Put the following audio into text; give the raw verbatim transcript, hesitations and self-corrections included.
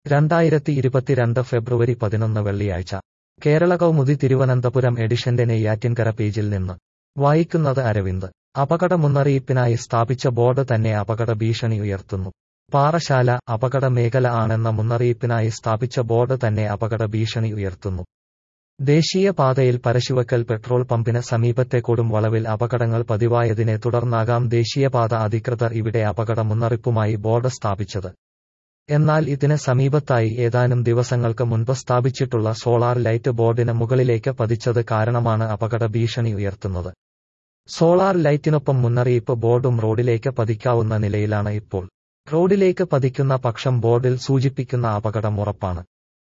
രണ്ടായിരത്തി ഇരുപത്തിരണ്ട് ഫെബ്രുവരി പതിനൊന്ന് വെള്ളിയാഴ്ച കേരള കൗമുദി തിരുവനന്തപുരം എഡിഷന്റെ നെയ്യാറ്റിൻകര പേജിൽ നിന്ന് വായിക്കുന്നത് അരവിന്ദ്. അപകട മുന്നറിയിപ്പിനായി സ്ഥാപിച്ച ബോർഡ് തന്നെ അപകട ഭീഷണി ഉയർത്തുന്നു. പാറശാല അപകട മേഖല ആണെന്ന മുന്നറിയിപ്പിനായി സ്ഥാപിച്ച ബോർഡ് തന്നെ അപകട ഭീഷണി ഉയർത്തുന്നു. ദേശീയ പാതയിൽ പരശുവക്കൽ പെട്രോൾ പമ്പിന് സമീപത്തെ കൊടും വളവിൽ അപകടങ്ങൾ പതിവായതിനെ തുടർന്നാകാം ദേശീയപാത അധികൃതർ ഇവിടെ അപകട മുന്നറിയിപ്പുമായി ബോർഡ് സ്ഥാപിച്ചത്. എന്നാൽ ഇതിന് സമീപത്തായി ഏതാനും ദിവസങ്ങൾക്ക് മുൻപ് സ്ഥാപിച്ചിട്ടുള്ള സോളാർ ലൈറ്റ് ബോർഡിന് മുകളിലേക്ക് പതിച്ചത് കാരണമാണ് അപകട ഭീഷണി ഉയർത്തുന്നത്. സോളാർ ലൈറ്റിനൊപ്പം മുന്നറിയിപ്പ് ബോർഡും റോഡിലേക്ക് പതിക്കാവുന്ന നിലയിലാണ് ഇപ്പോൾ. റോഡിലേക്ക് പതിക്കുന്ന പക്ഷം ബോർഡിൽ സൂചിപ്പിക്കുന്ന അപകടം ഉറപ്പാണ്.